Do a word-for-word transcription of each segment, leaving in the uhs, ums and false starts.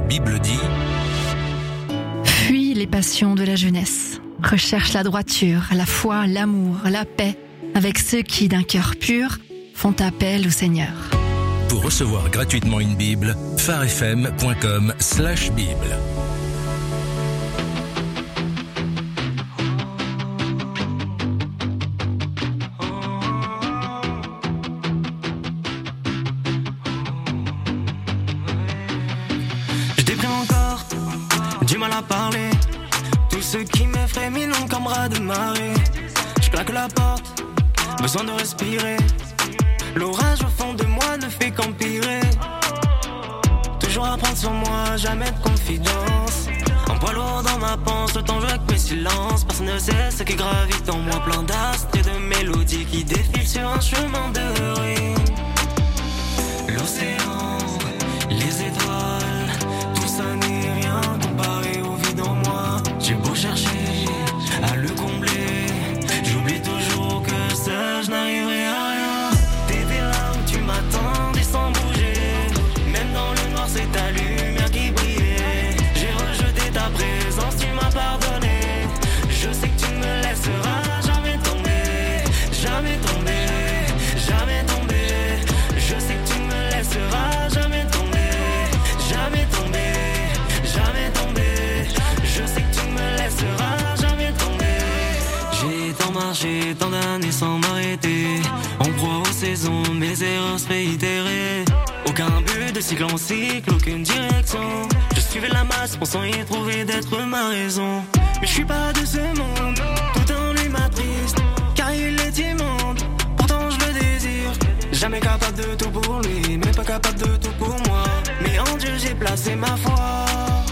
Bible dit. Fuis les passions de la jeunesse. Recherche la droiture, la foi, l'amour, la paix, avec ceux qui, d'un cœur pur, font appel au Seigneur. Pour recevoir gratuitement une Bible, pharefm point com slash Bible. Je déprime encore, du mal à parler. Tout ce qui m'effraie mis non comme raz de marée. Je claque la porte, besoin de respirer. L'orage au fond de moi ne fait qu'empirer. Toujours à prendre sur moi, jamais de confidence. Un poids lourd dans ma panse, le temps joue avec mes silences. Personne ne sait ce qui gravite en moi, plein d'astres et de mélodies qui défilent sur un chemin de rimes. L'océan, les étoiles, tout ça n'est rien comparé au vide en moi. J'ai beau chercher à le combler, j'oublie toujours que seul je n'arriverai à rien. T'étais là où tu m'attendais sans bouger. Même dans le noir c'est ta lumière qui brillait. J'ai rejeté ta présence, tu m'as pardonné. Je sais que tu ne me laisseras jamais tomber. Jamais tomber, jamais tomber. Je sais que tu ne me laisseras jamais tomber. Jamais tomber, jamais tomber. Je sais que tu ne me laisseras jamais tomber. J'ai tant marché, tant d'années sans m'arrêter. En proie aux saisons, mes erreurs se réitéraient. Aucun but de cycle en cycle, aucune direction. Je suivais la masse, pensant y trouver d'être ma raison. Mais je suis pas de ce monde, tout en lui m'attriste. Car il est immonde, pourtant je le désire. Jamais capable de tout pour lui, mais pas capable de tout pour moi. Mais en Dieu j'ai placé ma foi.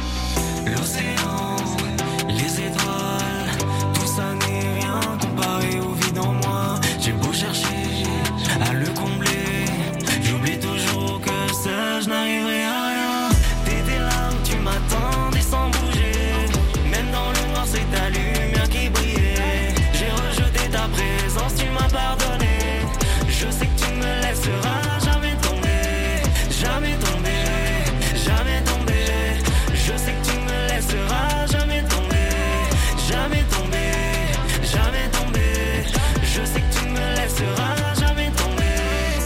L'océan, les étoiles, tout ça n'est rien comparé au vide en moi. J'ai beau chercher à le combler, j'oublie toujours que seul je n'arriverai à rien. T'étais là où tu m'attendais sans bouger. Même dans le noir c'est ta lumière qui brillait. J'ai rejeté ta présence, tu m'as pardonné. Je sais que tu ne me laisseras jamais tomber. Jamais tomber, jamais tomber. Je sais que tu ne me laisseras jamais tomber. Jamais tomber, jamais tomber. Je sais que tu ne me laisseras jamais tomber.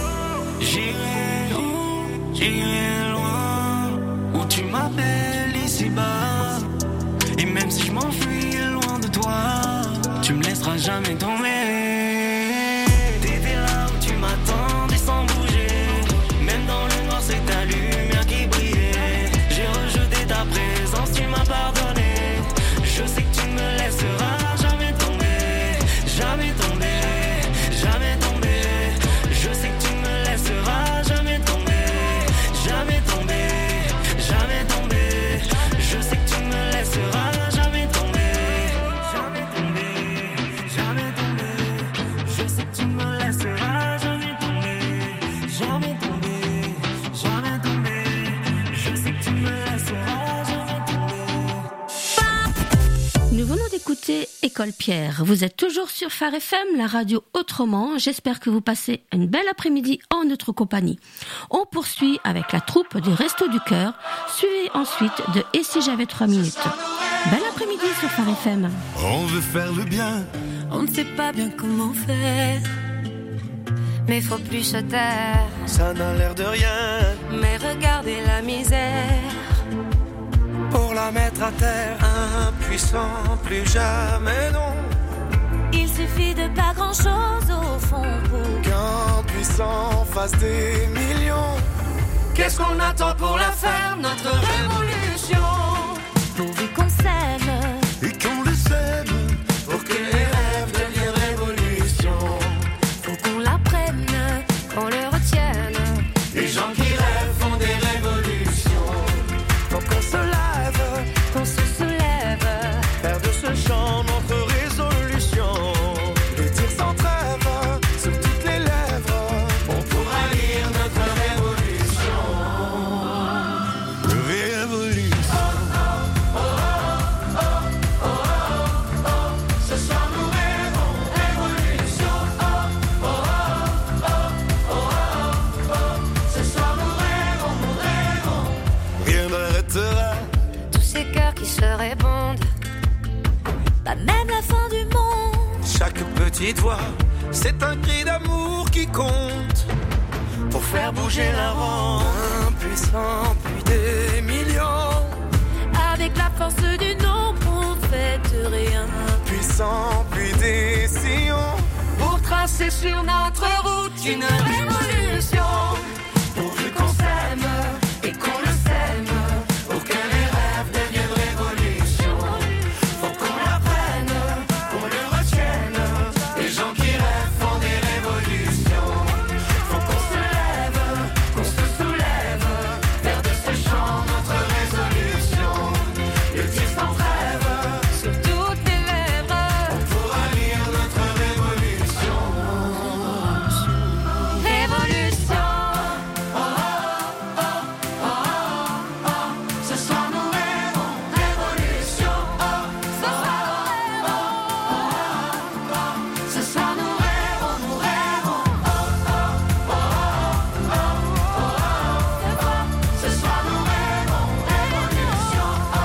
J'irai où, j'irai loin, où tu m'appelles ici-bas. Et même si je m'enfuis loin de toi, tu me laisseras jamais tomber. T'étais là où tu m'attendais sans bouger. Même dans le noir c'est ta lumière qui brillait. J'ai rejeté ta présence, tu m'as pardonné. Je sais que tu ne me laisseras jamais tomber. Jamais tomber, jamais tomber. Je sais que tu ne me laisseras jamais tomber. Jamais tomber, jamais tomber. Je sais que tu ne me laisseras jamais tomber. Jamais tomber, jamais tomber. Je sais que tu ne me laisseras jamais tomber. Jamais tomber, jamais tomber. Je sais que tu ne me laisseras jamais tomber. Nous venons d'écouter École Pierre. Vous êtes toujours sur Phare F M, la radio autrement. J'espère que vous passez une belle après-midi en notre compagnie. On poursuit avec la troupe du Resto du Cœur, suivi ensuite de Et si j'avais trois minutes. Bel après-midi sur Phare F M. On veut faire le bien, On ne sait pas bien comment faire, mais faut plus se taire. ça n'a l'air de rien. Mais regardez la misère. Pour la mettre à terre, impuissant, plus jamais non. Il suffit de pas grand chose au fond pour Qu'un puissant fasse des millions. Qu'est-ce qu'on attend pour la faire, notre révolution? Pourvu qu'on s'aime, Et qu'on le sème, pour que les rêves deviennent révolution. faut qu'on la prenne, qu'on le retienne. Les gens qui rêvent font des révolutions. Faut qu'on se lève, Qu'on se soulève, faire de ce chant notre résolution. Le tir sans trêve, sur toutes les lèvres. On pourra lire notre révolution. Révolution. Ce soir nous s'arrêtera. Tous ces cœurs qui se répondent, pas même la fin du monde. Chaque petite voix, c'est un cri d'amour qui compte pour faire bouger la ronde. Impuissant, puis des millions. Avec la force du nombre, on fait rien. Puissant, puis des sillons Pour tracer sur notre route une révolution. pourvu qu'on s'aime et qu'on le sème, pour que les rêves deviennent révolution. Faut qu'on l'apprenne, qu'on le retienne. Les gens qui rêvent font des révolutions. Faut qu'on se lève, qu'on se soulève, faire de ce chant notre résolution. Le dire sans trêve, Sur toutes les lèvres, on pourra lire notre révolution. révolution. Ce soir nous rêvons révolution. Ce soir, Ce soir nous rêvons, nous rêvons. Ce soir nous rêvons révolution.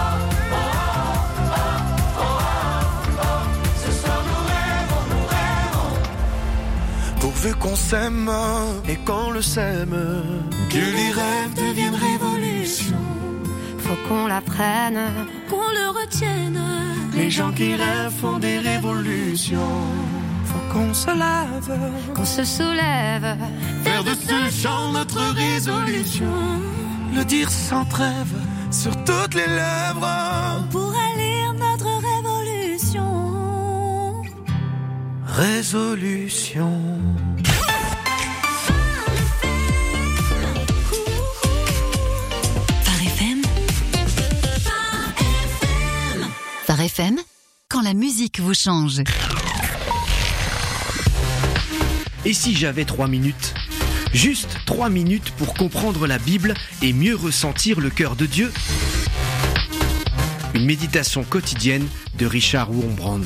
Ce soir nous rêvons, nous rêvons. Pourvu qu'on s'aime et qu'on le sème, que les rêves deviennent révolution. faut qu'on l'apprenne, qu'on le retienne. Les gens qui rêvent font des révolutions. Faut qu'on se lève, Qu'on se soulève, faire de ce chant notre résolution. Le dire sans trêve, sur toutes les lèvres. pour lire notre révolution. Résolution. Phare F M. Phare F M, quand la musique vous change. Et si j'avais trois minutes ? Juste trois minutes pour comprendre la Bible et mieux ressentir le cœur de Dieu ? Une méditation quotidienne de Richard Wurmbrand.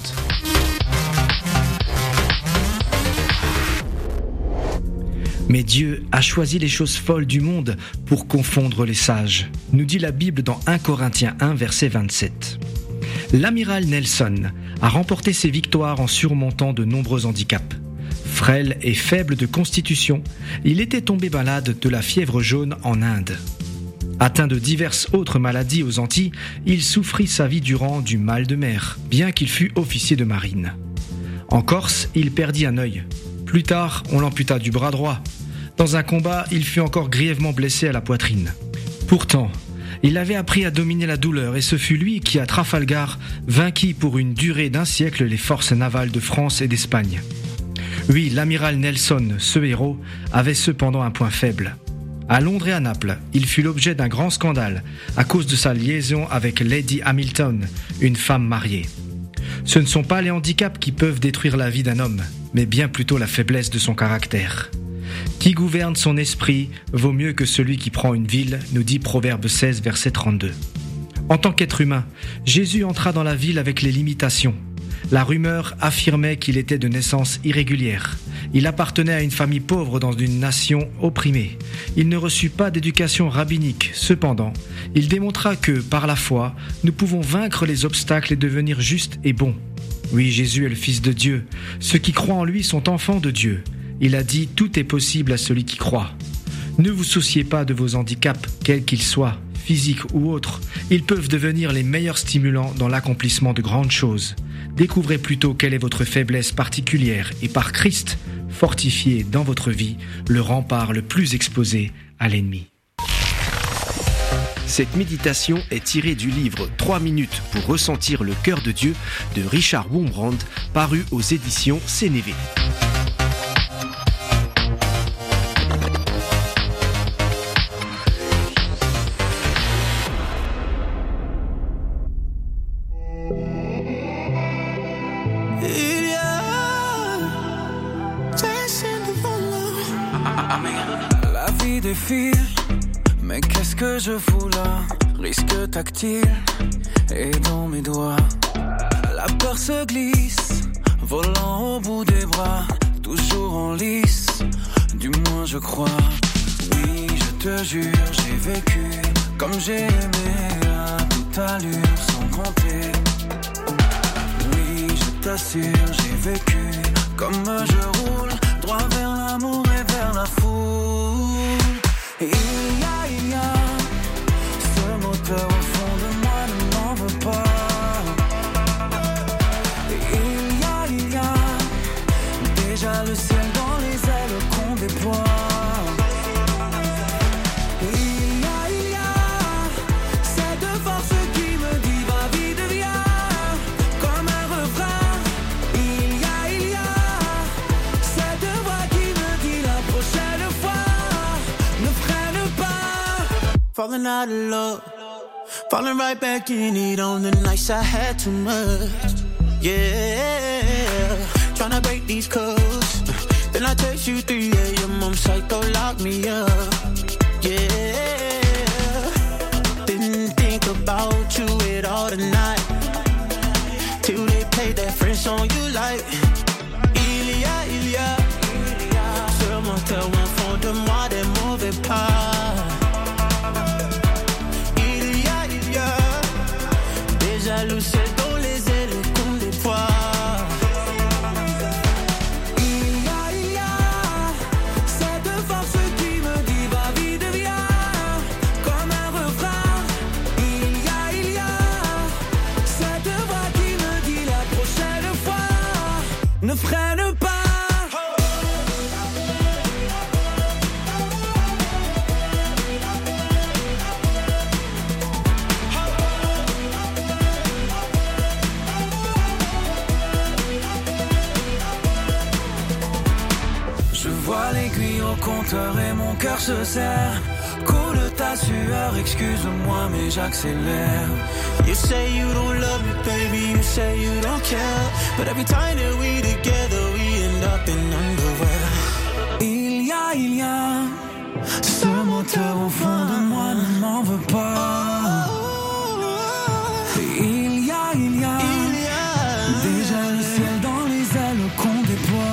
Mais Dieu a choisi les choses folles du monde pour confondre les sages, nous dit la Bible dans un Corinthiens un, verset vingt-sept. L'amiral Nelson a remporté ses victoires en surmontant de nombreux handicaps. Frêle et faible de constitution, il était tombé malade de la fièvre jaune en Inde. Atteint de diverses autres maladies aux Antilles, il souffrit sa vie durant du mal de mer, bien qu'il fût officier de marine. En Corse, il perdit un œil. Plus tard, on l'amputa du bras droit. Dans un combat, il fut encore grièvement blessé à la poitrine. Pourtant, il avait appris à dominer la douleur et ce fut lui qui, à Trafalgar, vainquit pour une durée d'un siècle les forces navales de France et d'Espagne. Oui, l'amiral Nelson, ce héros, avait cependant un point faible. À Londres et à Naples, il fut l'objet d'un grand scandale à cause de sa liaison avec Lady Hamilton, une femme mariée. Ce ne sont pas les handicaps qui peuvent détruire la vie d'un homme, mais bien plutôt la faiblesse de son caractère. Qui gouverne son esprit vaut mieux que celui qui prend une ville, nous dit Proverbe seize, verset trente-deux. En tant qu'être humain, Jésus entra dans la ville avec les limitations. La rumeur affirmait qu'il était de naissance irrégulière. Il appartenait à une famille pauvre dans une nation opprimée. Il ne reçut pas d'éducation rabbinique. Cependant, il démontra que, par la foi, nous pouvons vaincre les obstacles et devenir justes et bons. Oui, Jésus est le Fils de Dieu. Ceux qui croient en lui sont enfants de Dieu. Il a dit « Tout est possible à celui qui croit ». Ne vous souciez pas de vos handicaps, quels qu'ils soient, physiques ou autres. Ils peuvent devenir les meilleurs stimulants dans l'accomplissement de grandes choses. Découvrez plutôt quelle est votre faiblesse particulière et par Christ, fortifiez dans votre vie le rempart le plus exposé à l'ennemi. Cette méditation est tirée du livre trois minutes pour ressentir le cœur de Dieu de Richard Wurmbrand, paru aux éditions Sénévé. La vie défile, mais qu'est-ce que je fous là? Risque tactile et dans mes doigts. La peur se glisse, volant au bout des bras, toujours en lice, du moins je crois. Oui, je te jure, j'ai vécu comme j'ai aimé. toute allure sans compter. Oui, je t'assure, j'ai vécu comme je roule, droit vers l'amour et vers la foule. Et il y a, il y a ce moteur au fond de moi, ne m'en veux pas. Et il y a, il y a déjà le ciel dans les ailes qu'on déploie. Falling out of love, falling right back in it on the nights I had too much. Yeah, tryna break these codes. Then I text you three a.m. I'm psycho, lock me up. Yeah, didn't think about you at all tonight, till they played that French song you like. Il y a, il y a ce moteur au fond de moi, des mauvais pas. Jaloux, c'est dans les ailes qu'on déploie. Il y a, il y a cette force qui me dit va vite, viens, comme un refrain. Il y a, il y a cette voix qui me dit la prochaine fois ne freine pas. L'aiguille au compteur et mon cœur se serre. Coule ta sueur, excuse-moi mais j'accélère. You say you don't love me, baby, you say you don't care. But every time that we together, we end up in underwear. Il y a, il y a ce moteur au fond de moi, ne m'en veux pas. Il y a, il y a, il y a déjà le ciel dans les ailes qu'on déploie.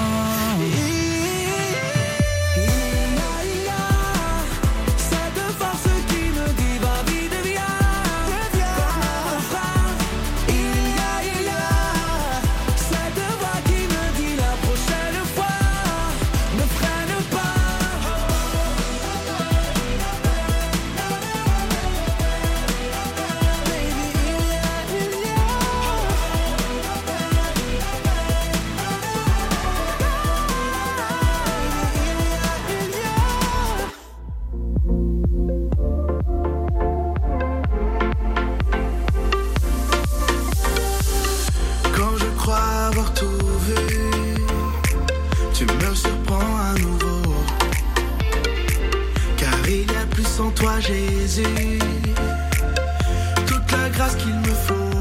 Toi Jésus, toute la grâce qu'il me faut,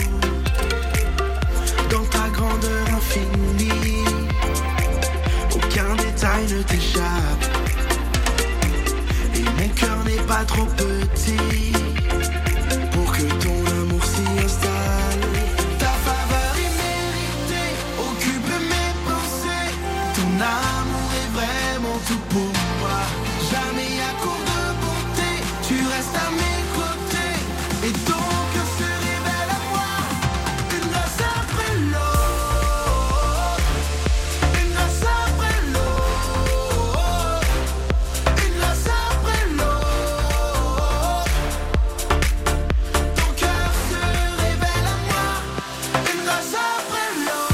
dans ta grandeur infinie, aucun détail ne t'échappe, et mon cœur n'est pas trop petit, pour que ton amour s'y installe. Ta faveur imméritée occupe mes pensées, ton amour est vraiment tout pour moi, jamais à court de tu restes à mes côtés et ton cœur se révèle à moi. Une grâce après l'autre, une grâce après l'autre, une grâce après l'autre. Ton cœur se révèle à moi. Une grâce après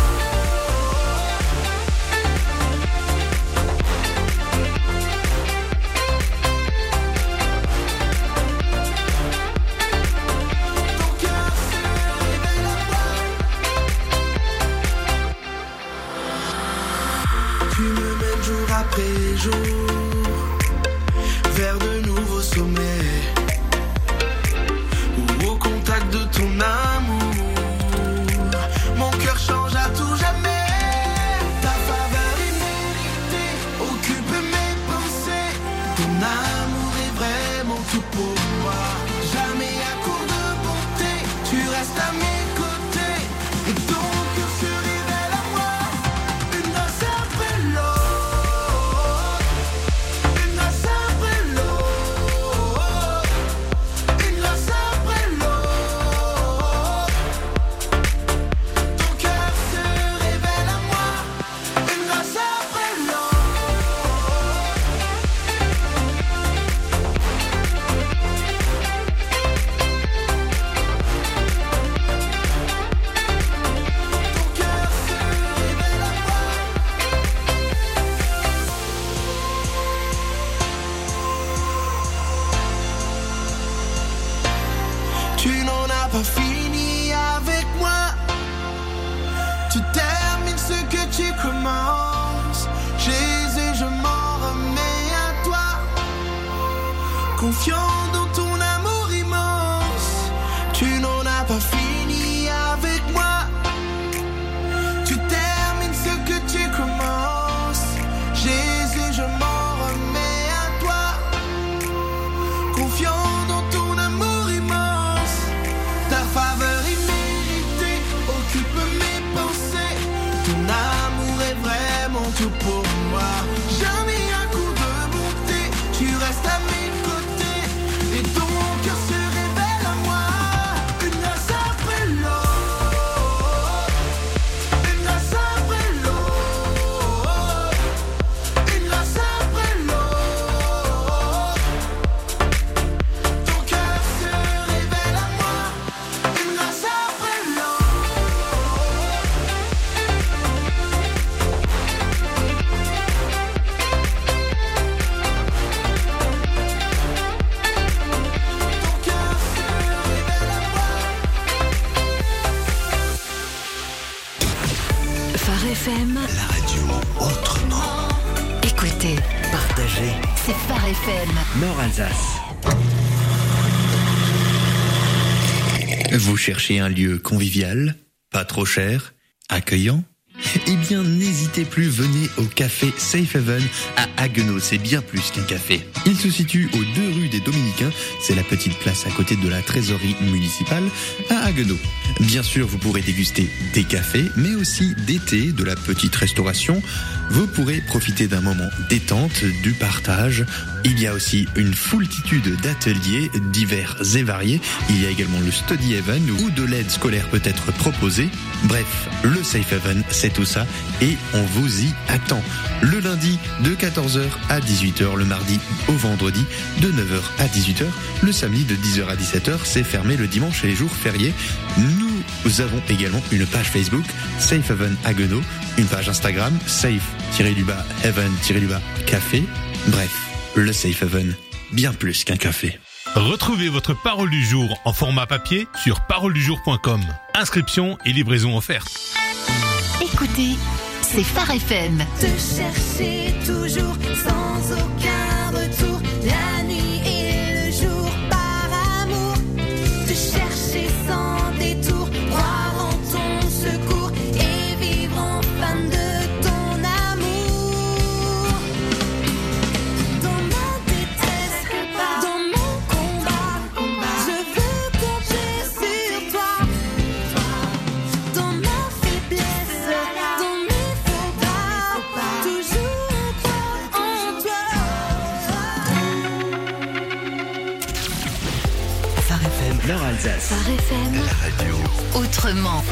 après jour, vers de nouveaux sommets, ou au contact de ton amour, mon cœur change à tout jamais. Ta faveur imméritée occupe mes pensées, ton amour est vraiment tout pour moi, jamais à court de bonté, tu restes à mes côtés, et ton cœur se révèle à moi, une grâce après l'autre. Une grâce après l'autre, pas fini avec moi. Tu termines ce que tu commences. Jésus, je m'en remets à toi. Confiant dans ton amour immense. Tu n'en as pas fini avec moi. Tu termines ce que tu commences. Jésus, je m'en remets à toi. Confiant dans ton amour immense. Ta faveur imméritée occupe mes pensées. Ton amour est vraiment tout pour moi. Jamais un coup de bonté. Tu restes à mes côtés. Et ton cœur se révèle à moi. Une grâce après l'autre. Une grâce après l'autre. Une grâce après l'autre. Ton cœur se révèle à moi. Une grâce après l'autre. Ton cœur se révèle à moi. Phare F M. La radio autrement. Écoutez, Partagez. c'est Phare F M. Nord-Alsace. Vous cherchez un lieu convivial, pas trop cher, accueillant ? Eh bien, n'hésitez plus, venez au café Safe Haven à Haguenau, c'est bien plus qu'un café. Il se situe aux deux rues des Dominicains, c'est la petite place à côté de la trésorerie municipale à Haguenau. Bien sûr, vous pourrez déguster des cafés, mais aussi des thés, de la petite restauration. Vous pourrez profiter d'un moment détente, du partage. Il y a aussi une foultitude d'ateliers divers et variés. Il y a également le Study Haven où de l'aide scolaire peut être proposée. Bref, le Safe Haven, c'est tout ça et on vous y attend. Le lundi de quatorze heures à dix-huit heures, le mardi au vendredi de neuf heures à dix-huit heures, le samedi de dix heures à dix-sept heures, c'est fermé le dimanche et les jours fériés. Nous avons également une page Facebook Safe Haven Haguenau, une page Instagram Safe-Haven-Café. Bref, le Safe Haven, bien plus qu'un café. Retrouvez votre parole du jour en format papier sur parole du jour point com. Inscription et livraison offerte. Écoutez, c'est Phare F M. Te chercher toujours sans aucun retour, la nuit et le jour par amour. Te chercher sans détour, croire en ton secours et vivre en fan de ton amour. Dans ma détresse, dans mon combat, je veux compter sur toi. Dans ma faiblesse, dans mes faux pas, toujours croire en toi. Phare F M. Nord-Alsace. Phare F M. La radio. Autrement.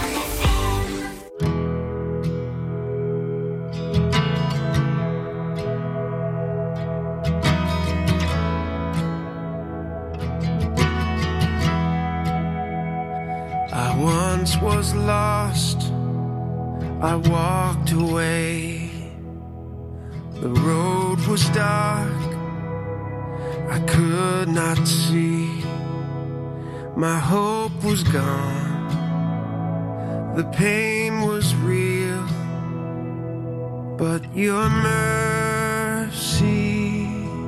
I once was lost, I walked away. The road was dark, I could not see. My hope was gone, the pain was real. But your mercy,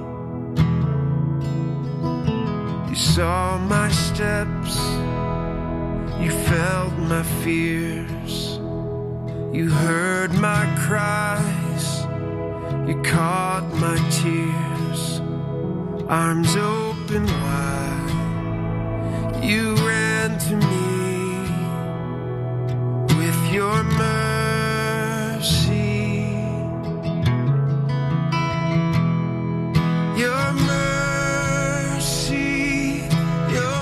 you saw my steps, you felt my fears, you heard my cries, you caught my tears. Arms open wide, you ran to me with your mercy. Your mercy, your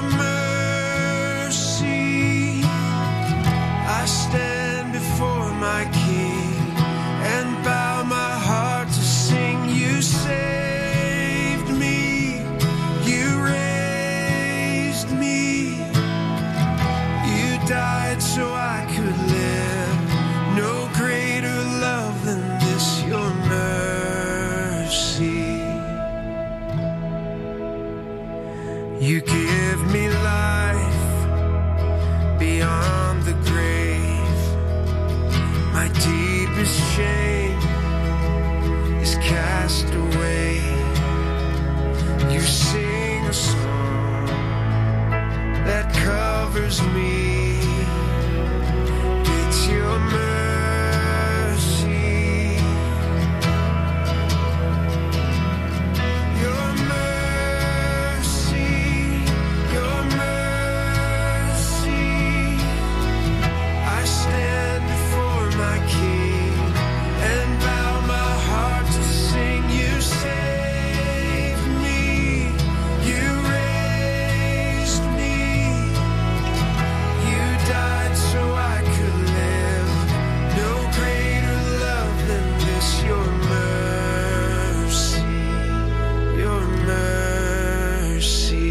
mercy. I stand before my King and bow my heart to sing. You saved me, you raised me, you died so I could live. No greater love than this, your mercy. You give me life beyond the grave. My deepest shame is cast away. You sing a song that covers me. It's your mercy, your mercy, your mercy. I stand before my King and bow my heart to sing. You saved me, you raised me, you died so I could live. No greater love than this, your mercy, your mercy.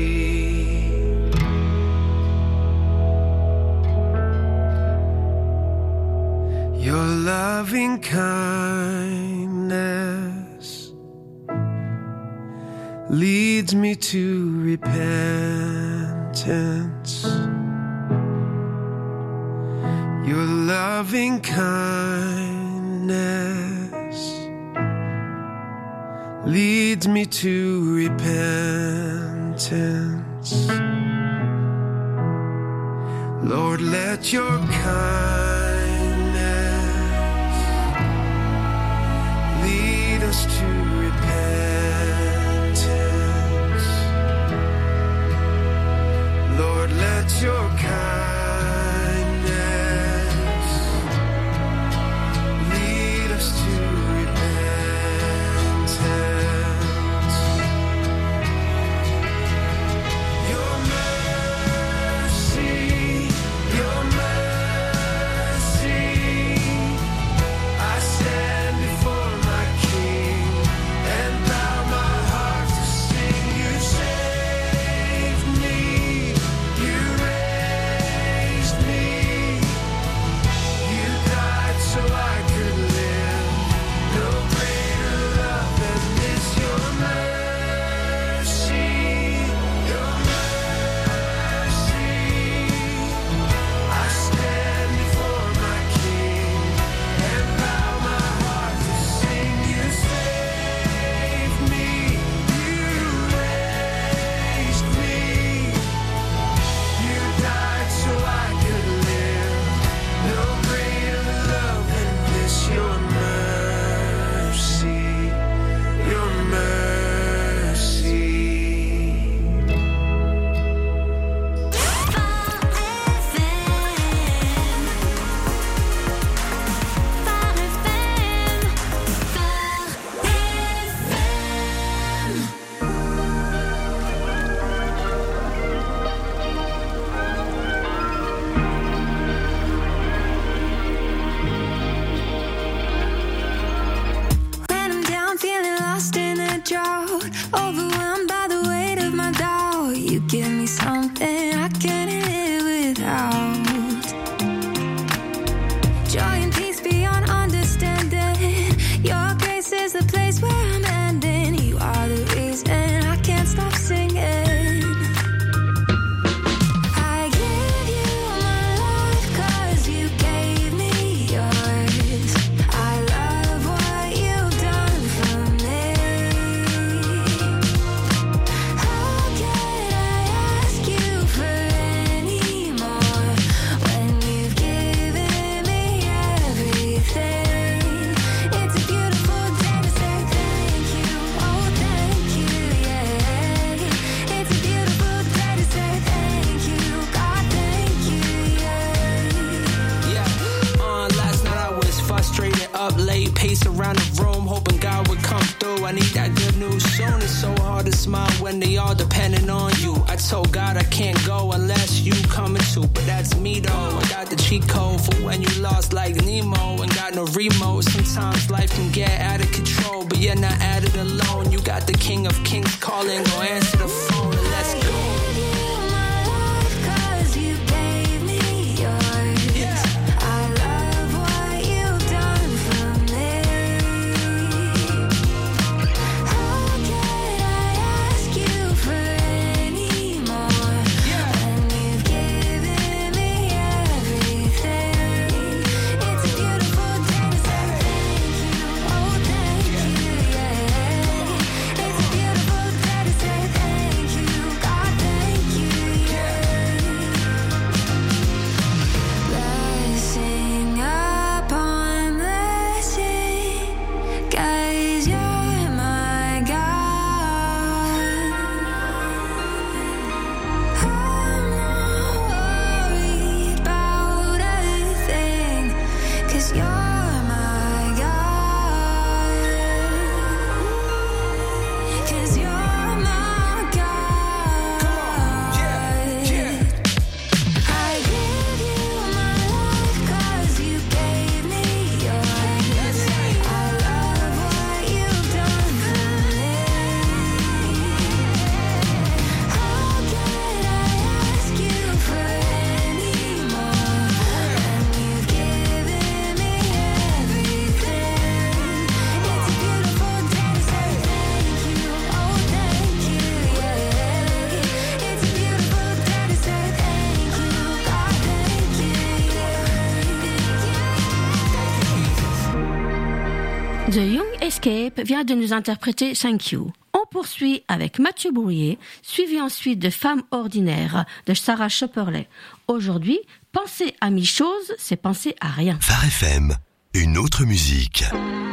Your loving kindness leads me to repentance. Your loving kindness leads me to repentance. Lord, let your kindness lead us to repentance. Lord, let your kindness lead us to repentance. Your mercy, your mercy. I stand before my King and bow my heart to sing. You saved me, you raised me, you died so I could live. No greater love than this, your mercy, your mercy. I stand before my King and bow my heart to sing. You saved me, you raised me, you died so I could live. No greater love than this, your mercy, your mercy. When I'm down, feeling lost in a drought, overwhelmed by the weight of my doubt, you give me something I can't live without. Joy and peace beyond understanding. Your grace is the place where I'm ending. You are the reason I can't stop singing. I give you my life 'cause you gave me yours. I love what you've done for me. How can I ask you for any more when you've given me everything? It's a beautiful day to say thank you. Oh, thank you, yeah. It's a beautiful day to say thank you. God, thank you, yeah. Yeah, uh, last night I was frustrated, up late, pace around the room, hoping God would come through. I need that good news soon. It's so hard to smile when they all depending on you. I told God I can't go unless you coming too, but that's me though. I got the cheat code for when you lost like Nemo and got no remote. Sometimes life can get out of control, but you're not at it alone. You got the King of Kings calling, go answer the phone and let's go. My life 'cause you gave me yours. I love what you've done for me. How can I ask you for any more when you've given me everything? The Young Escape vient de nous interpréter Thank You. On poursuit avec Mathieu Bourrier, suivi ensuite de Femme ordinaire de Sarah Schopperle. Aujourd'hui, penser à mille choses, c'est penser à rien. Phare F M, une autre musique.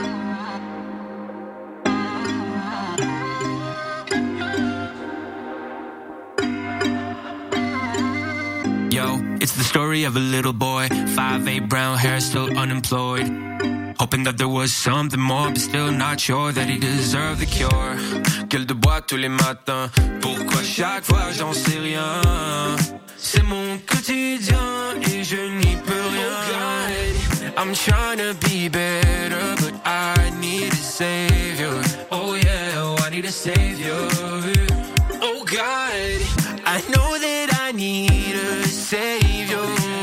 Yo, it's the story of a little boy, five eight, brown hair, still unemployed. Hoping that there was something more, but still not sure that he deserved the cure. Gueule de bois tous les matins, pourquoi chaque fois j'en sais rien? C'est mon quotidien et je n'y peux rien. Oh God, I'm trying to be better, but I need a savior. Oh yeah, oh, I need a savior. Oh God, I know that I need a savior.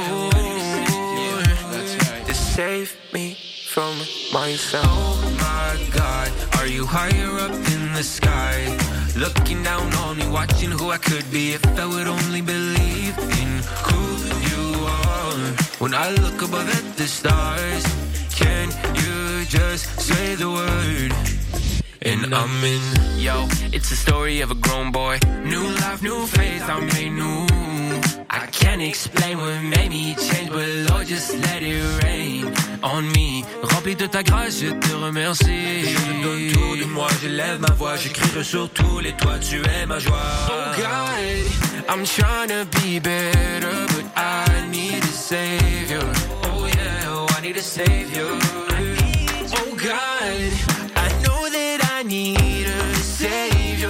To save me from myself. Oh my God, are you higher up in the sky? Looking down on me, watching who I could be if I would only believe in who you are. When I look above at the stars, can you just say the word? And I'm in, yo, it's the story of a grown boy. New life, new faith, I'm made new. I can't explain what made me change, but Lord, just let it rain on me. Rempli de ta grâce, je te remercie. Je te donne tout de moi, j'élève ma voix, j'écris sur tous les toits, tu es ma joie. Oh God, I'm trying to be better, but I need a savior. Oh yeah, oh, I need a savior. Oh God, I know that I need a savior.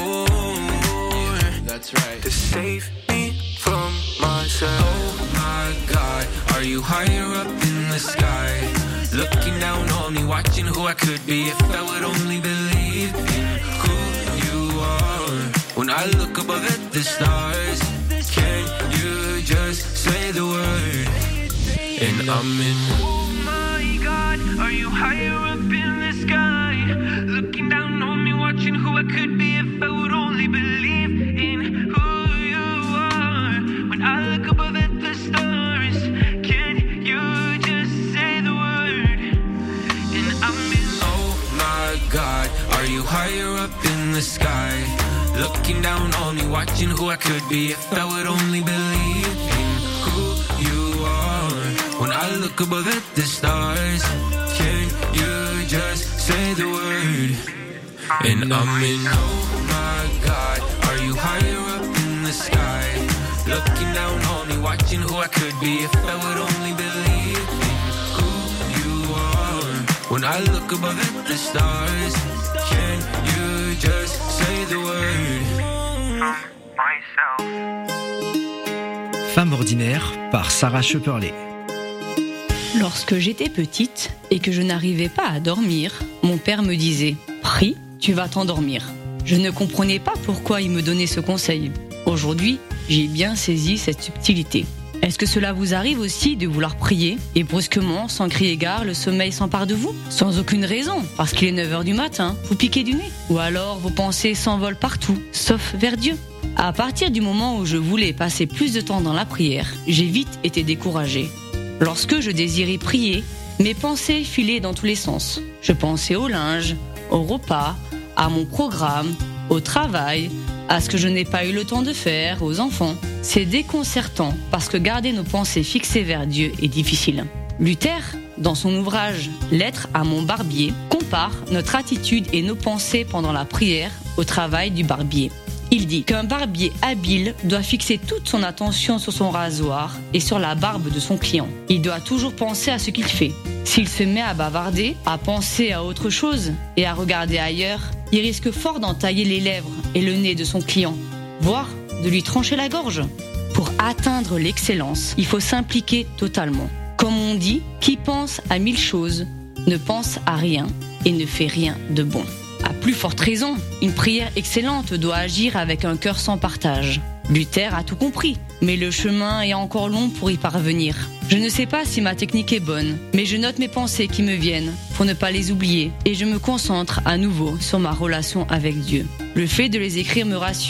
That's right. To save me from myself. Oh my God, are you higher up in the sky? Looking down on me, watching who I could be if I would only believe in who you are. When I look above at the stars, can you just say the word? And I'm in. Oh my God, are you higher up in the sky? Looking down on me, watching who I could be if I would only believe in who you are. When I look above at the stars, can you just say the word? And I'm in. Oh my God, are you higher up in the sky? Looking down on me, watching who I could be if I would only believe in who you are. When I look above at the stars, can you just say the word? And I'm in. Oh my God, are you higher up in the sky? Looking down on me, watching who I could be if I would only believe in who you are. When I look above at the stars, can you just say the word? Femme ordinaire par Sarah Schopperle. Lorsque j'étais petite et que je n'arrivais pas à dormir, mon père me disait « Prie, tu vas t'endormir ». Je ne comprenais pas pourquoi il me donnait ce conseil. Aujourd'hui, j'ai bien saisi cette subtilité. Est-ce que cela vous arrive aussi de vouloir prier et brusquement, sans crier gare, le sommeil s'empare de vous? Sans aucune raison, parce qu'il est neuf heures du matin, vous piquez du nez. Ou alors vos pensées s'envolent partout, sauf vers Dieu. À partir du moment où je voulais passer plus de temps dans la prière, j'ai vite été découragée. Lorsque je désirais prier, mes pensées filaient dans tous les sens. Je pensais au linge, au repas, à mon programme, au travail, à ce que je n'ai pas eu le temps de faire, aux enfants. C'est déconcertant parce que garder nos pensées fixées vers Dieu est difficile. Luther, dans son ouvrage « Lettre à mon barbier », compare notre attitude et nos pensées pendant la prière au travail du barbier. Il dit qu'un barbier habile doit fixer toute son attention sur son rasoir et sur la barbe de son client. Il doit toujours penser à ce qu'il fait. S'il se met à bavarder, à penser à autre chose et à regarder ailleurs, il risque fort d'entailler les lèvres et le nez de son client, voire de lui trancher la gorge. Pour atteindre l'excellence, il faut s'impliquer totalement. Comme on dit, qui pense à mille choses ne pense à rien et ne fait rien de bon. À plus forte raison, une prière excellente doit agir avec un cœur sans partage. Luther a tout compris, mais le chemin est encore long pour y parvenir. Je ne sais pas si ma technique est bonne, mais je note mes pensées qui me viennent pour ne pas les oublier et je me concentre à nouveau sur ma relation avec Dieu. Le fait de les écrire me rassure,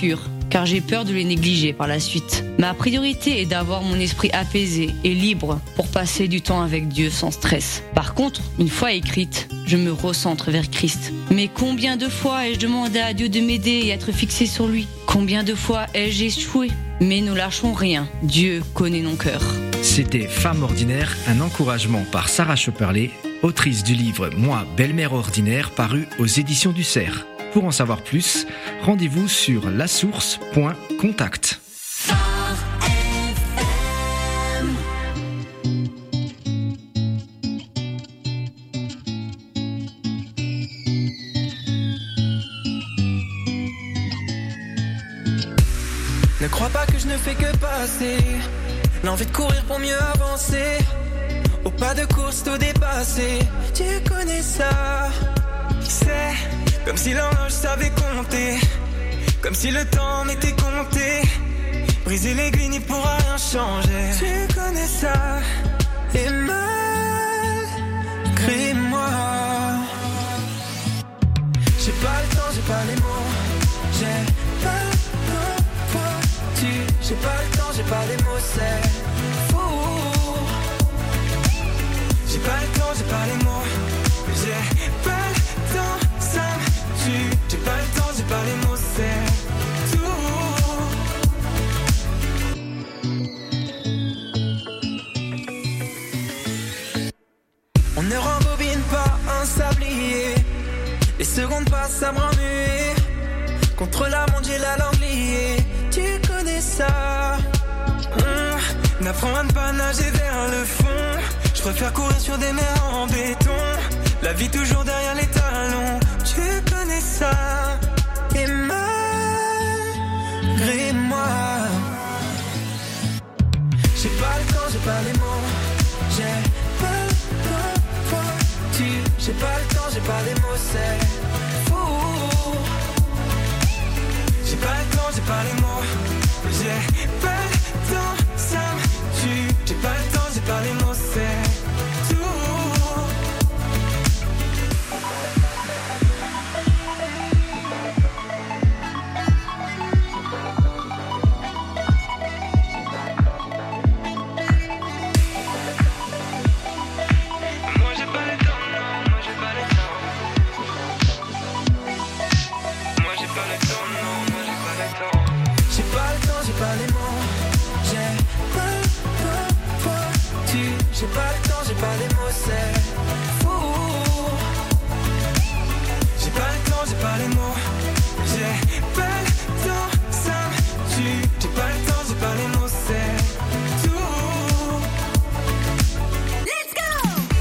car j'ai peur de les négliger par la suite. Ma priorité est d'avoir mon esprit apaisé et libre pour passer du temps avec Dieu sans stress. Par contre, une fois écrite, je me recentre vers Christ. Mais combien de fois ai-je demandé à Dieu de m'aider et être fixé sur lui ? Combien de fois ai-je échoué ? Mais ne lâchons rien, Dieu connaît nos cœurs. C'était Femme ordinaire, un encouragement par Sarah Schopperle, autrice du livre Moi, belle-mère ordinaire, paru aux éditions du Cerf. Pour en savoir plus, rendez-vous sur la source point contact. Ne crois pas que je ne fais que passer, l'envie de courir pour mieux avancer, au pas de course tout dépasser, tu connais ça. C'est comme si l'horloge savait compter, comme si le temps m'était compté, briser l'aiguille n'y pourra rien changer, tu connais ça. Et malgré moi, j'ai pas le temps, j'ai pas les mots, j'ai pas le temps pour tu, j'ai pas le temps, j'ai pas les mots, c'est fou. J'ai pas le temps, j'ai pas les mots, j'ai pas le temps, ça me tue. J'ai pas le temps, j'ai pas les mots, c'est tout. On ne rembobine pas un sablier, les secondes passent à me remuer. Contre la montre, j'ai la langue liée, tu connais ça. Mmh, n'apprends à ne pas nager vers le fond. Je préfère courir sur des mers en béton. La vie toujours derrière les talons, tu connais ça. Et malgré moi, j'ai pas le temps, j'ai pas les mots, j'ai pas le temps pour tu. J'ai pas le temps, j'ai pas les mots, c'est fou. J'ai pas le temps, j'ai pas les mots, j'ai pas le temps, ça me tue. J'ai pas le temps, j'ai pas les mots, c'est tout. Moi j'ai pas le temps, non, moi j'ai pas le temps. Moi j'ai pas le temps, non, moi j'ai pas le temps. J'ai pas le temps, j'ai pas les mots, j'ai pas le temps pour tu. J'ai pas le temps, j'ai pas les mots, c'est fou. J'ai pas le temps, j'ai pas les mots, j'ai pas le temps, ça me tue. J'ai pas le temps, j'ai pas les mots, c'est tout. Let's go!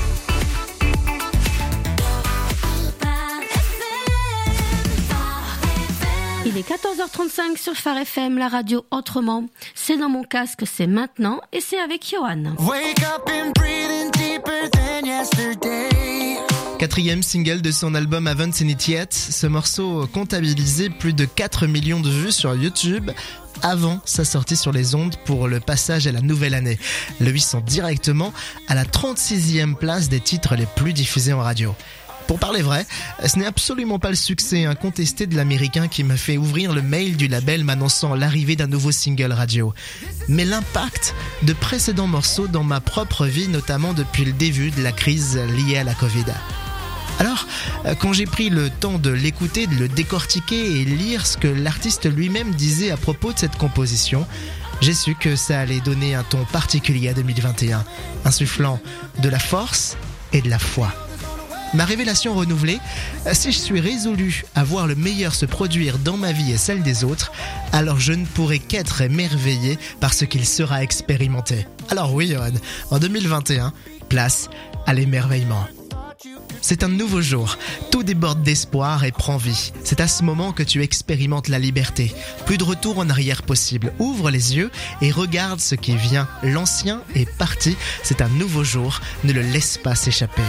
Il est quatorze heures trente-cinq sur Phare F M, la radio autrement. C'est dans mon casque, c'est maintenant et c'est avec Johan. Wake up and breathing deeper than yesterday. Quatrième single de son album Haven't Seen It Yet, ce morceau comptabilisait plus de quatre millions de vues sur YouTube avant sa sortie sur les ondes pour le passage à la nouvelle année, le hissant directement à la trente-sixième place des titres les plus diffusés en radio. Pour parler vrai, ce n'est absolument pas le succès incontesté de l'américain qui m'a fait ouvrir le mail du label m'annonçant l'arrivée d'un nouveau single radio, mais l'impact de précédents morceaux dans ma propre vie, notamment depuis le début de la crise liée à la Covid. Alors, quand j'ai pris le temps de l'écouter, de le décortiquer et lire ce que l'artiste lui-même disait à propos de cette composition, j'ai su que ça allait donner un ton particulier à deux mille vingt et un, insufflant de la force et de la foi. Ma révélation renouvelée, si je suis résolu à voir le meilleur se produire dans ma vie et celle des autres, alors je ne pourrai qu'être émerveillé par ce qu'il sera expérimenté. Alors oui, Johan, en deux mille vingt et un, place à l'émerveillement. C'est un nouveau jour, tout déborde d'espoir et prend vie. C'est à ce moment que tu expérimentes la liberté. Plus de retour en arrière possible. Ouvre les yeux et regarde ce qui vient. L'ancien est parti, c'est un nouveau jour, ne le laisse pas s'échapper.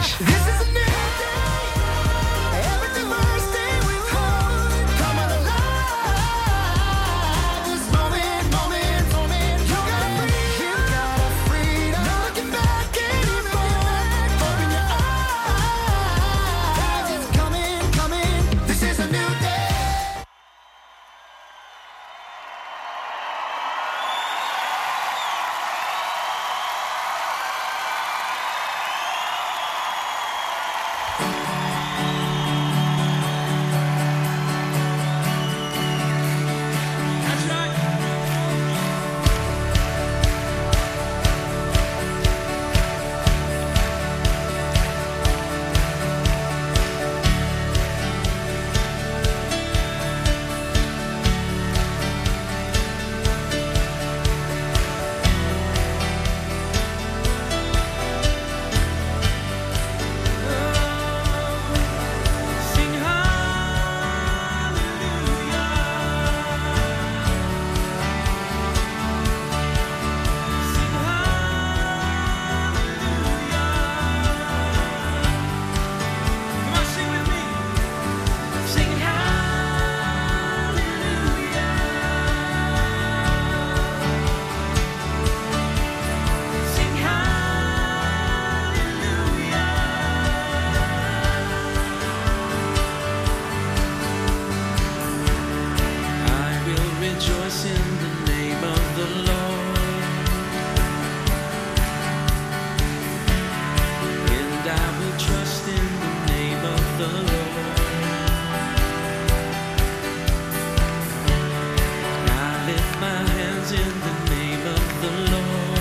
lift my hands in the name of the Lord.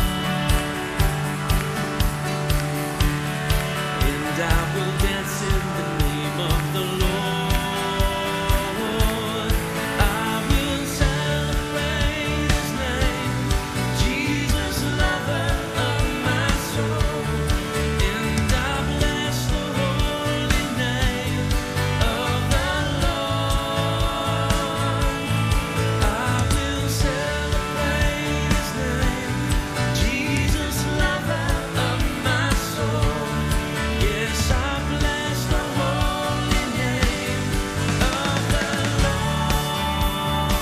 And I will dance in the name of the Lord. I will celebrate His name, Jesus, lover of my soul. And I bless the holy name of the Lord. I will celebrate His name, Jesus, lover of my soul. Yes, I bless the holy name of the Lord.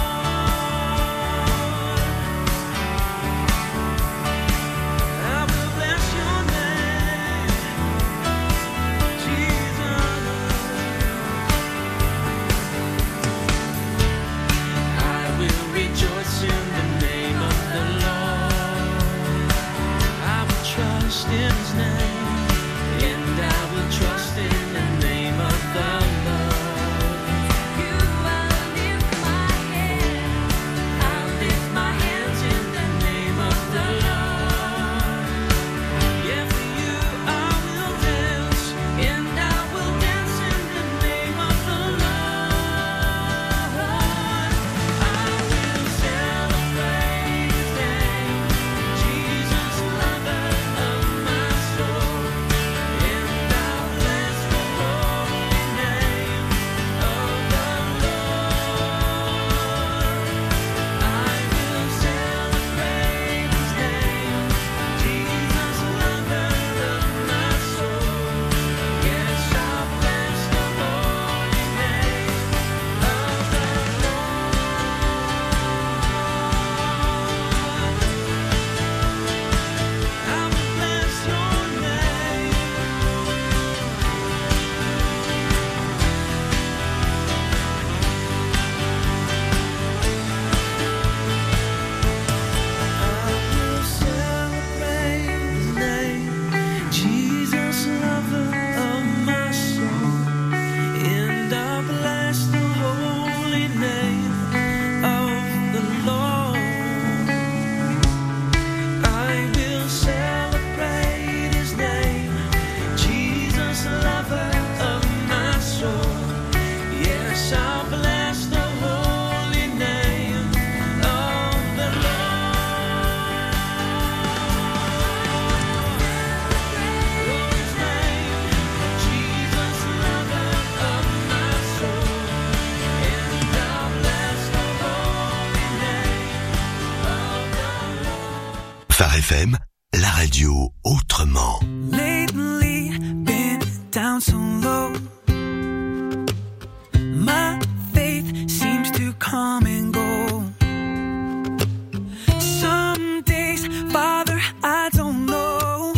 I will bless your name, Jesus. I will rejoice in the name of the Lord. I will trust in His name, and I will trust in the name of the Lord. You, I lift my hands, I lift my hands in the name of the Lord. Yeah, for you I will dance, and I will dance in the name of the Lord. I will celebrate His name, Jesus, lover of my soul. And I bless the holy name of the Lord. I will celebrate His name, Jesus, lover of my soul. Yes, I bless the holy name of the Lord. I will bless your name. I will celebrate His name, Jesus, lover of my soul. And I bless the holy name of the Lord. I will celebrate His name, Jesus, lover of my soul. Yes, I bless the holy name of the Lord. Oh, His name, Jesus, lover of my soul. And I bless the holy name of the Lord. Phare F M, la radio autrement. Lately, been down so low. My faith seems to come and go. Some days, Father, I don't know.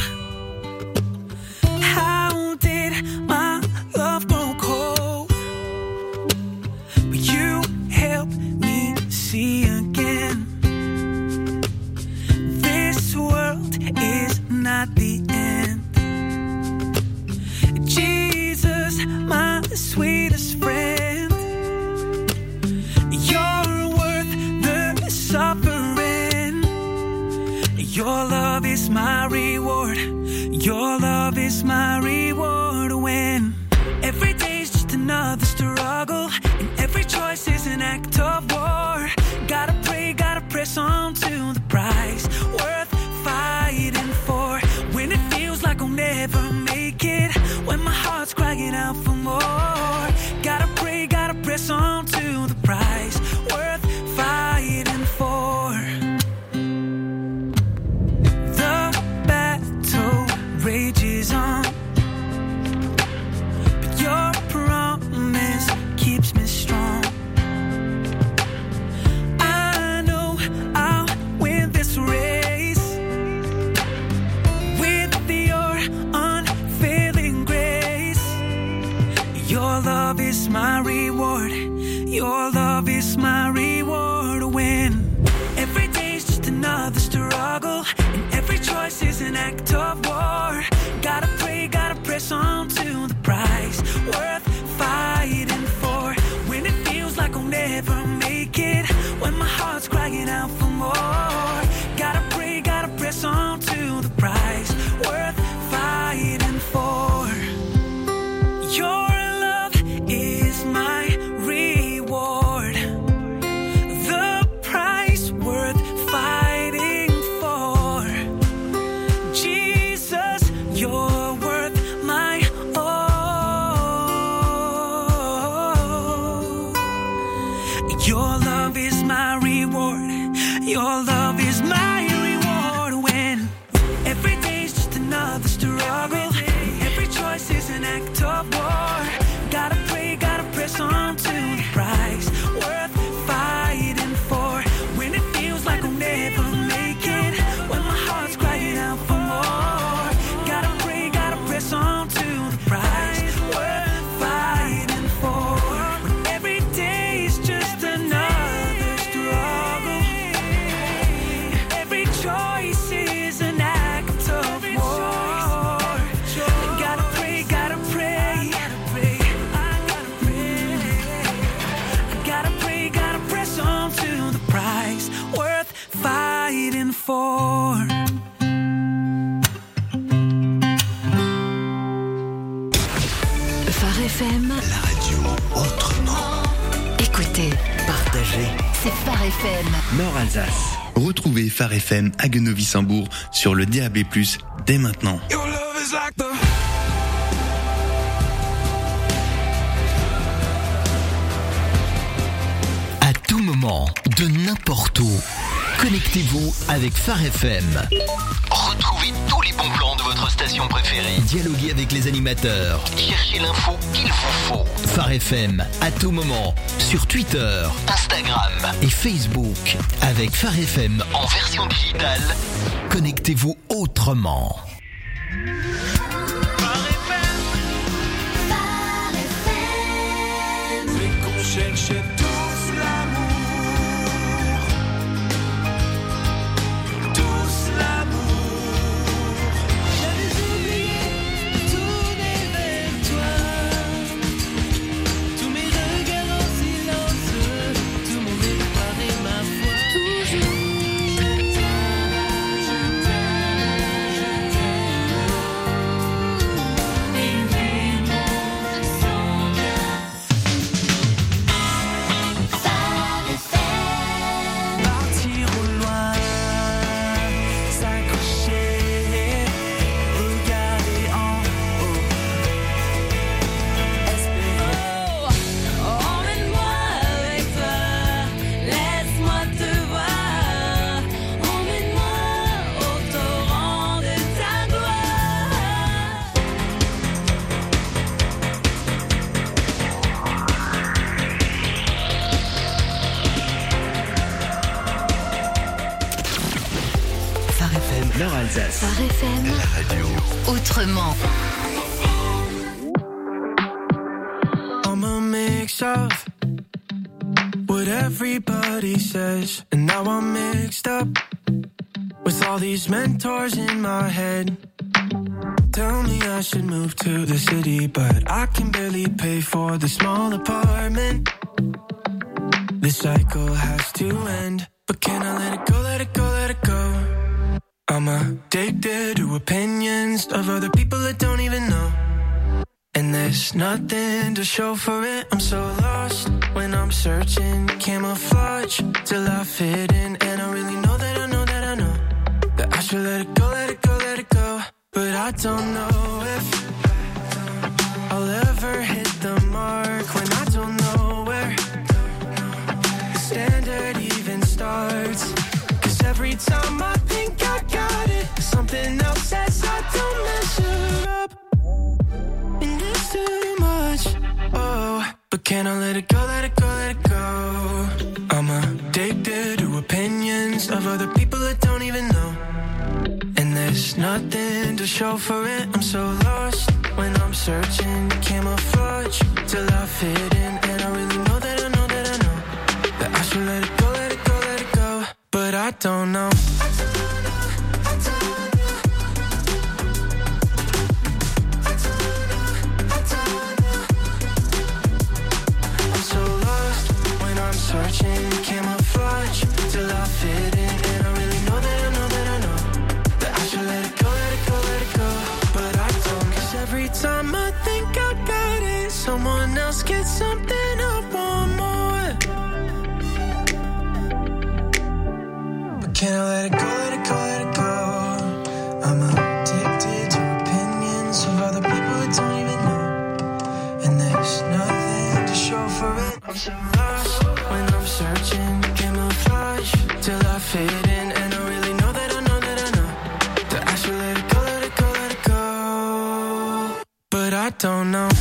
How did my love grow cold? But you helped me see again. This world is not the end. Jesus, my sweetest friend, you're worth the suffering. Your love is my reward. Your love is my reward. When every day's just another struggle, and every choice is an act of war. Gotta pray, gotta press on to the prize worth fighting for. When it feels like I'll never make it, when my heart's crying out for more. Gotta pray, gotta press on to the prize worth fighting for. The battle rages on, but your promise keeps me strong. I know I'll win this race with your unfailing grace. Your love is my reward. Your love is my reward. When every day's just another struggle, and every choice is an act of war. Gotta pray, gotta press on to the prize worth fighting for. When it feels like I'll never make it, when Your love is my reward when every day's just another struggle. Every choice is an act of war. Gotta pray, gotta press on to the prize worth fighting for. When it feels like I'll never make it, when my heart's crying out for more. Gotta pray, gotta press on to the prize worth fighting for. When every day's just another struggle. Every choice is an act of war. Gotta pray, gotta pray. Gotta pray, gotta press on to the prize worth fighting for. Phare F M, La radio autrement. écoutez, Partagez. c'est Phare F M. Nord-Alsace. Retrouvez Phare F M à Haguenau-Wissembourg sur le D A B plus, dès maintenant. Your love is like the À tout moment, de n'importe où, connectez-vous avec Phare F M. Retrouvez tous les bons plans de votre station préférée. Dialoguez avec les animateurs. Cherchez l'info qu'il vous faut. Phare F M, à tout moment, sur Twitter, Instagram et Facebook. Avec Phare F M en version digitale, connectez-vous autrement. C'est qu'on cherchait tous l'amour, tous l'amour. J'avais oublié de tourner vers toi, tous mes regards en silence, tout mon espoir et ma foi. Toujours je t'aime, je t'aime, je t'aime. Et les mots sont bien. Partir au loin, s'accrocher, regarder en haut, espérer. Emmène-moi avec toi, laisse-moi te voir. Emmène-moi au torrent de ta gloire. Phare F M, Nord-Alsace. Phare F M, la radio. Autrement, I'm a mix of what everybody says, and now I'm mixed up with all these mentors in my head. Tell me I should move to the city, but I can barely pay for the small apartment. This cycle has to end, but can I let it go, let it go, let it go? I'm addicted to opinions of other people that don't even know. And there's nothing to show for it. I'm so lost when I'm searching camouflage till I fit in. And I really know that I know that I know that I should let it go, let it go, let it go. But I don't know if I'll ever hit the mark when I don't know where the standard even starts. Cause every time I think I got it, something else says I don't measure up. And it's too much, oh. But can I let it go, let it go, let it go? I'm addicted to opinions of other people that don't even know. And there's nothing to show for it. I'm so lost when I'm searching camouflage till I fit in. And I really know that I know that I know that I should let it go, let it go, let it go. But I don't know. I'm so lost when I'm searching camouflage till I fit in. And I really know that I know that I know that I should let it go, let it go, let it go. But I don't. Cause every time I think I got it, someone else gets something I want more. But can I let it go, let it go, let it go? I'm addicted to opinions of other people that don't even know. And there's nothing to show for it. I'm so lost when I'm searching camouflage till I fit I don't know.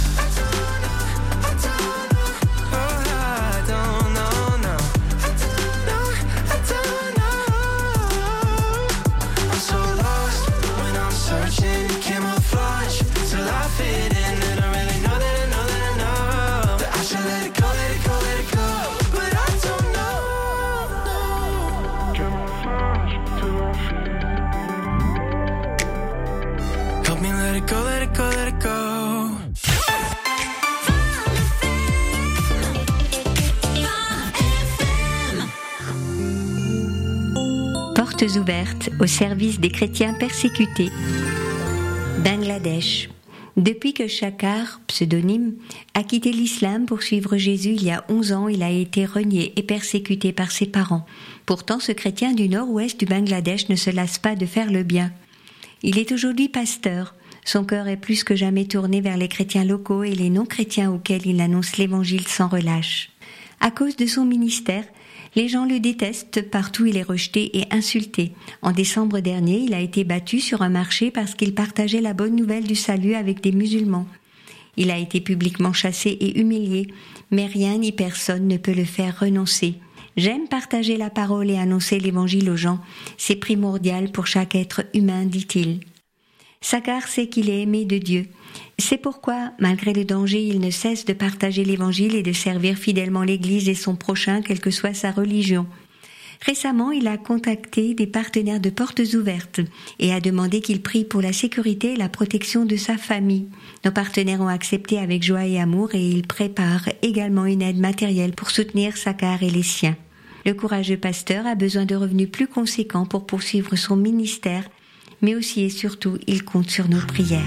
Portes ouvertes au service des chrétiens persécutés. Bangladesh. Depuis que Shakar, pseudonyme, a quitté l'islam pour suivre Jésus il y a onze ans, il a été renié et persécuté par ses parents. Pourtant, ce chrétien du nord-ouest du Bangladesh ne se lasse pas de faire le bien. Il est aujourd'hui pasteur. Son cœur est plus que jamais tourné vers les chrétiens locaux et les non-chrétiens auxquels il annonce l'évangile sans relâche. À cause de son ministère, les gens le détestent, partout il est rejeté et insulté. En décembre dernier, il a été battu sur un marché parce qu'il partageait la bonne nouvelle du salut avec des musulmans. Il a été publiquement chassé et humilié, mais rien ni personne ne peut le faire renoncer. J'aime partager la parole et annoncer l'évangile aux gens. C'est primordial pour chaque être humain, dit-il. Shakar sait qu'il est aimé de Dieu. C'est pourquoi, malgré le danger, il ne cesse de partager l'évangile et de servir fidèlement l'Église et son prochain, quelle que soit sa religion. Récemment, il a contacté des partenaires de Portes ouvertes et a demandé qu'ils prient pour la sécurité et la protection de sa famille. Nos partenaires ont accepté avec joie et amour et ils préparent également une aide matérielle pour soutenir Shakar et les siens. Le courageux pasteur a besoin de revenus plus conséquents pour poursuivre son ministère, mais aussi et surtout, il compte sur nos prières.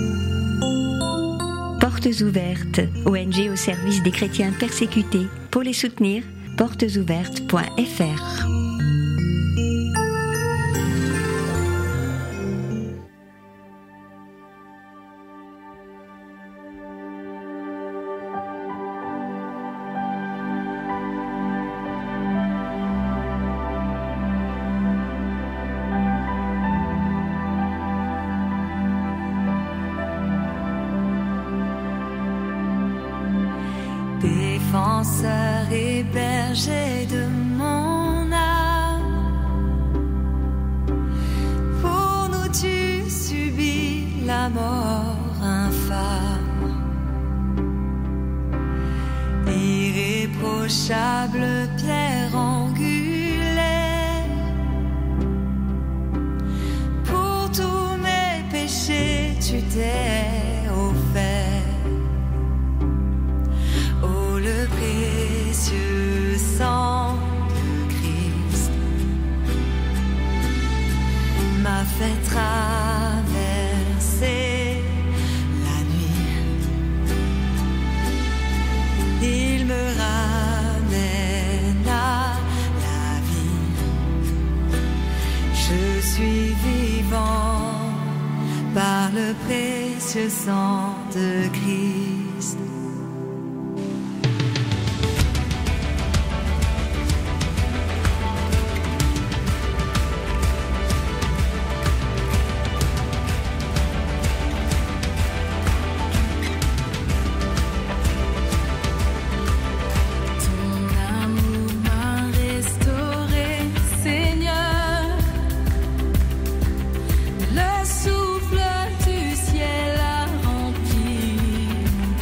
Portes ouvertes, O N G au service des chrétiens persécutés. Pour les soutenir, portes ouvertes point f r. Défenseur et berger de mon âme, pour nous tu subis la mort infâme. Irréprochable pierre angulaire, pour tous mes péchés tu t'es offert. Le précieux sang de Christ m'a fait traverser la nuit. Il me ramène à la vie. Je suis vivant par le précieux sang de Christ. Le souffle du ciel a rempli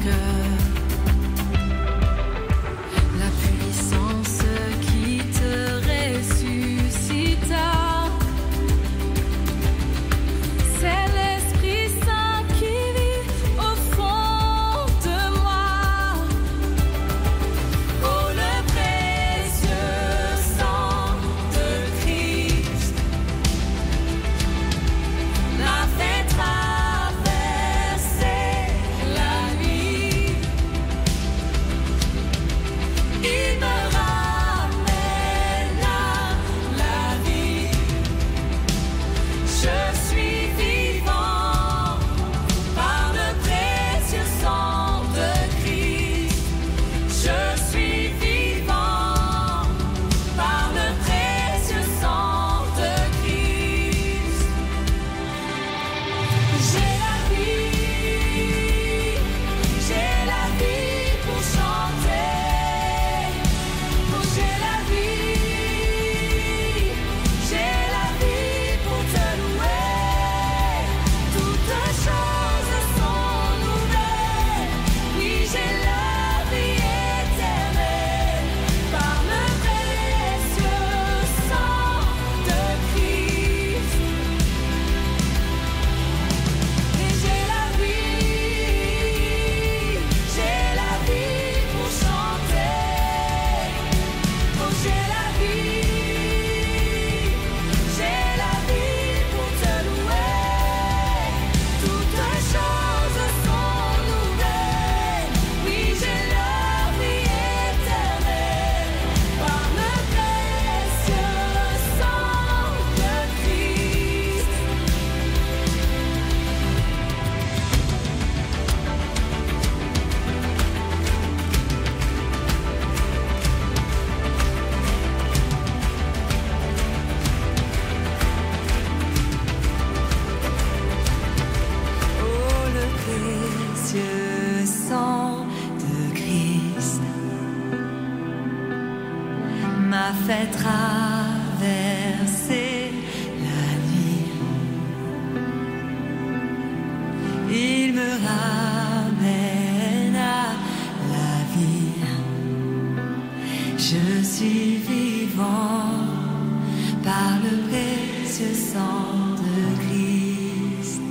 suis vivant par le précieux sang de Christ.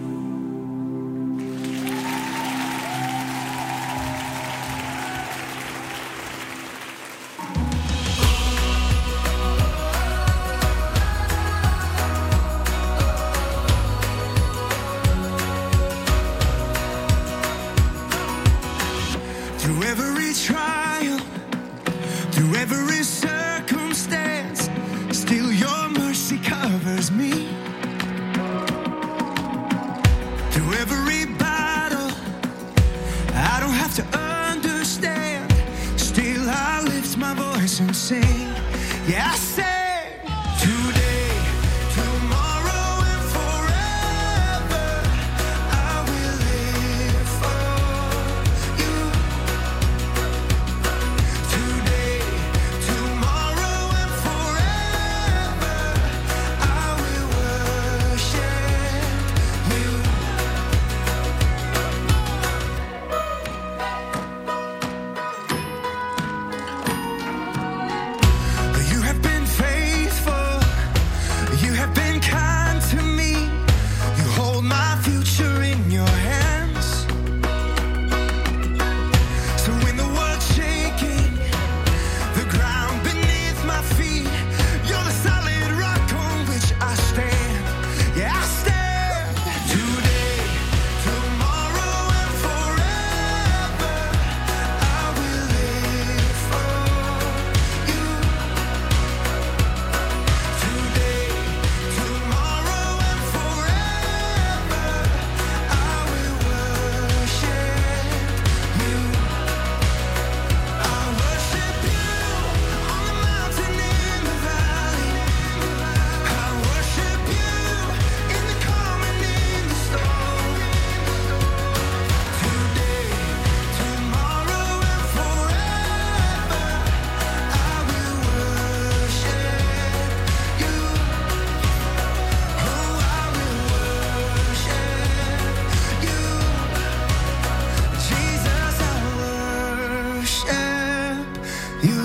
Through every trial, through every circumstance, still your mercy covers me. Through every battle, I don't have to understand, still I lift my voice and sing. Yeah, I say, today, tomorrow and forever, I will live for you. Today, tomorrow and forever, I will worship you. You have been faithful, you have been kind to me. You hold my future in your hands. So when the world's shaking, the ground beneath my feet, you're the solid rock on which I stand. Yeah, I stand. Today, tomorrow and forever, I will live for you. Today, tomorrow and forever, I will worship you. I worship you on the mountain, in the valley. I worship you in the calm and in the storm. Today, tomorrow and forever, I will worship you. Oh, I will worship you. Jesus, I worship you.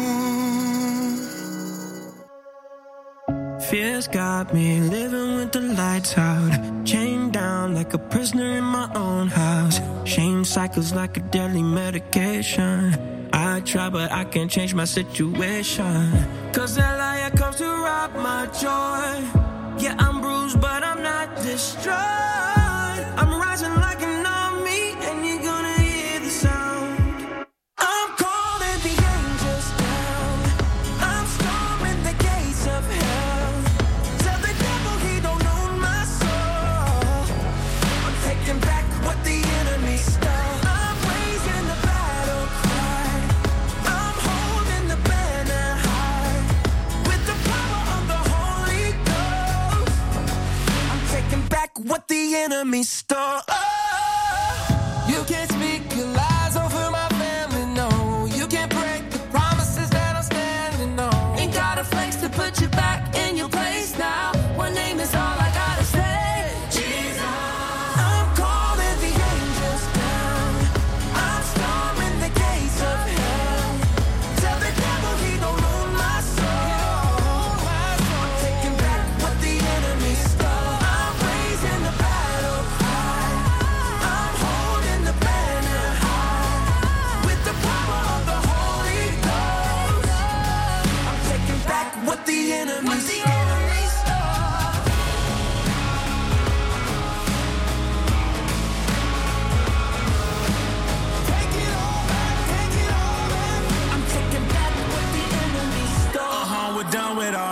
Fear's got me living with the lights out, chained down like a prisoner in my own house. Shame cycles like a deadly medication. I try but I can't change my situation, 'cause that liar comes to rob my joy. Yeah, I'm bruised but I'm not destroyed. I'm rising like an army and you're gonna hear the sound. I'm calling the angels down, I'm storming the gates of hell. Tell the devil he don't own my soul. I'm taking back what the enemy stole. I'm raising the battle cry, I'm holding the banner high. With the power of the Holy Ghost, I'm taking back what the enemy stole. Oh, you can't